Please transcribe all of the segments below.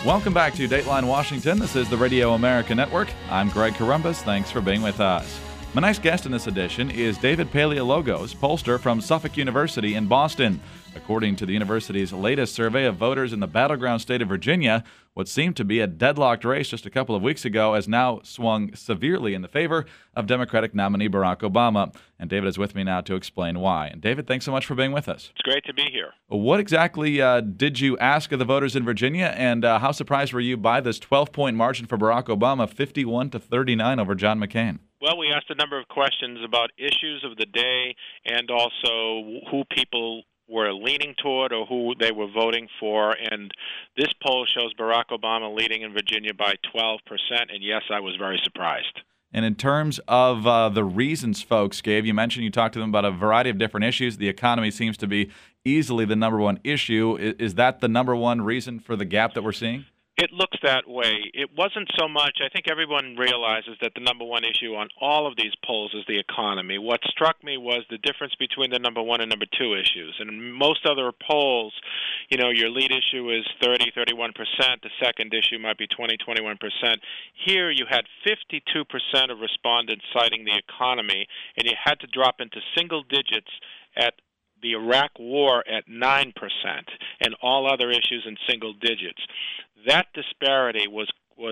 Welcome back to Dateline Washington. This is the Radio America Network. I'm Greg Corombos. Thanks for being with us. My next guest in this edition is David Paleologos, pollster from Suffolk University in Boston. According to the university's latest survey of voters in the battleground state of Virginia, what seemed to be a deadlocked race just a couple of weeks ago has now swung severely in the favor of Democratic nominee Barack Obama. And David is with me now to explain why. And David, thanks so much for being with us. It's great to be here. What exactly did you ask of the voters in Virginia, and how surprised were you by this 12-point margin for Barack Obama, 51-39 over John McCain? Well, we asked a number of questions about issues of the day and also who people were leaning toward or who they were voting for. And this poll shows Barack Obama leading in Virginia by 12%. And yes, I was very surprised. And in terms of the reasons folks gave, you mentioned you talked to them about a variety of different issues. The economy seems to be easily the number one issue. Is that the number one reason for the gap that we're seeing? It looks that way. It wasn't so much. I think everyone realizes that the number one issue on all of these polls is the economy. What struck me was the difference between the number one and number two issues. And in most other polls, you know, your lead issue is 30, 31%. The second issue might be 20, 21%. Here you had 52% of respondents citing the economy, and you had to drop into single digits at the Iraq War at 9% and all other issues in single digits. That disparity was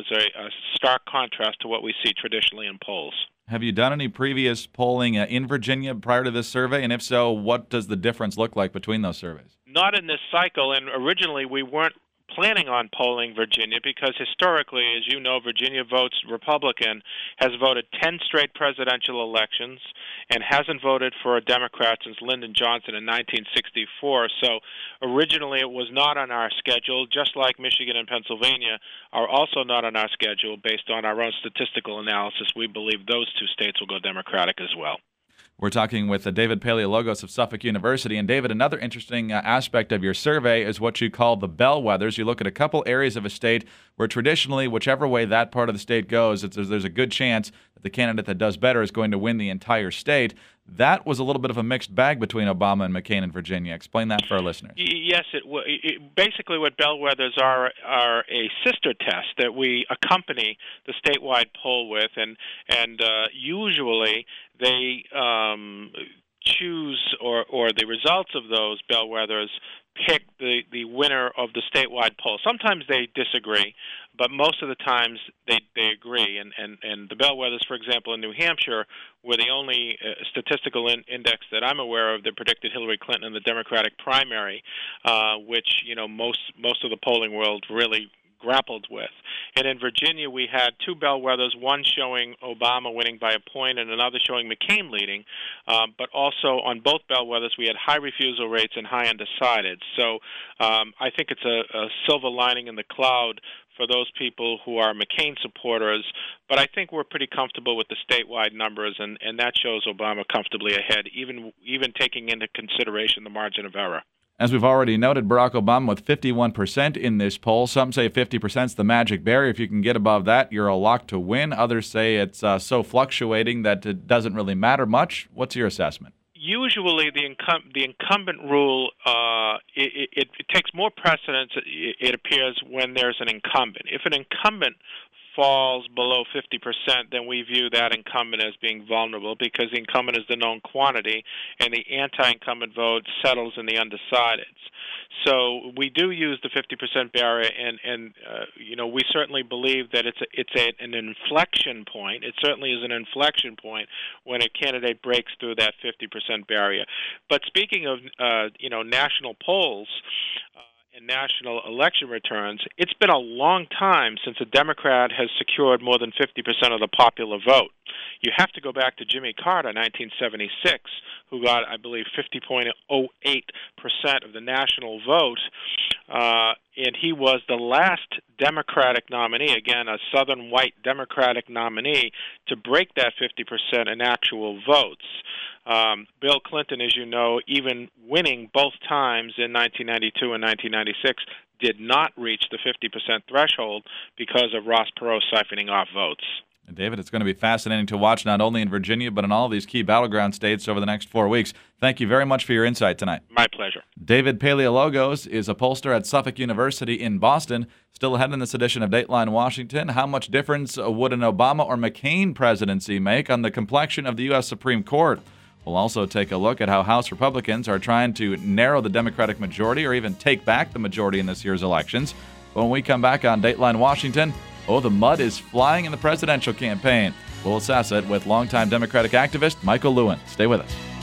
a stark contrast to what we see traditionally in polls. Have you done any previous polling in Virginia prior to this survey? And if so, what does the difference look like between those surveys? Not in this cycle, and originally we weren't planning on polling Virginia because historically, as you know, Virginia votes Republican, has voted 10 straight presidential elections, and hasn't voted for a Democrat since Lyndon Johnson in 1964. So originally it was not on our schedule, just like Michigan and Pennsylvania are also not on our schedule. Based on our own statistical analysis, we believe those two states will go Democratic as well. We're talking with David Paleologos of Suffolk University. And David, another interesting aspect of your survey is what you call the bellwethers. You look at a couple areas of a state where traditionally, whichever way that part of the state goes, there's a good chance that the candidate that does better is going to win the entire state. That was a little bit of a mixed bag between Obama and McCain in Virginia. Explain that for our listeners. Yes, basically what bellwethers are a sister test that we accompany the statewide poll with, and usually they choose or the results of those bellwethers pick the winner of the statewide poll. Sometimes they disagree, but most of the times they agree. And the bellwethers, for example, in New Hampshire, were the only statistical index that I'm aware of that predicted Hillary Clinton in the Democratic primary, which, you know, most of the polling world really grappled with. And in Virginia, we had two bellwethers, one showing Obama winning by a point and another showing McCain leading. But also on both bellwethers, we had high refusal rates and high undecided. So I think it's a silver lining in the cloud for those people who are McCain supporters. But I think we're pretty comfortable with the statewide numbers, and that shows Obama comfortably ahead, even taking into consideration the margin of error. As we've already noted, Barack Obama with 51% in this poll. Some say 50% is the magic barrier. If you can get above that, you're a lock to win. Others say it's so fluctuating that it doesn't really matter much. What's your assessment? Usually the incumbent rule, it takes more precedence, it appears, when there's an incumbent. If an incumbent falls below 50%, then we view that incumbent as being vulnerable because the incumbent is the known quantity and the anti-incumbent vote settles in the undecideds. So we do use the 50% barrier, and you know, we certainly believe that it's an inflection point. It certainly is an inflection point when a candidate breaks through that 50% barrier. But speaking of you know, national polls and national election returns, it's been a long time since a Democrat has secured more than 50% of the popular vote. You have to go back to Jimmy Carter, 1976, who got, I believe, 50.08% of the national vote, and he was the last Democratic nominee, again, a Southern white Democratic nominee, to break that 50% in actual votes. Bill Clinton, as you know, even winning both times in 1992 and 1996, did not reach the 50% threshold because of Ross Perot siphoning off votes. And David, it's going to be fascinating to watch not only in Virginia, but in all of these key battleground states over the next 4 weeks. Thank you very much for your insight tonight. My pleasure. David Paleologos is a pollster at Suffolk University in Boston. Still ahead in this edition of Dateline Washington, how much difference would an Obama or McCain presidency make on the complexion of the U.S. Supreme Court? We'll also take a look at how House Republicans are trying to narrow the Democratic majority or even take back the majority in this year's elections. When we come back on Dateline Washington, the mud is flying in the presidential campaign. We'll assess it with longtime Democratic activist Michael Lewin. Stay with us.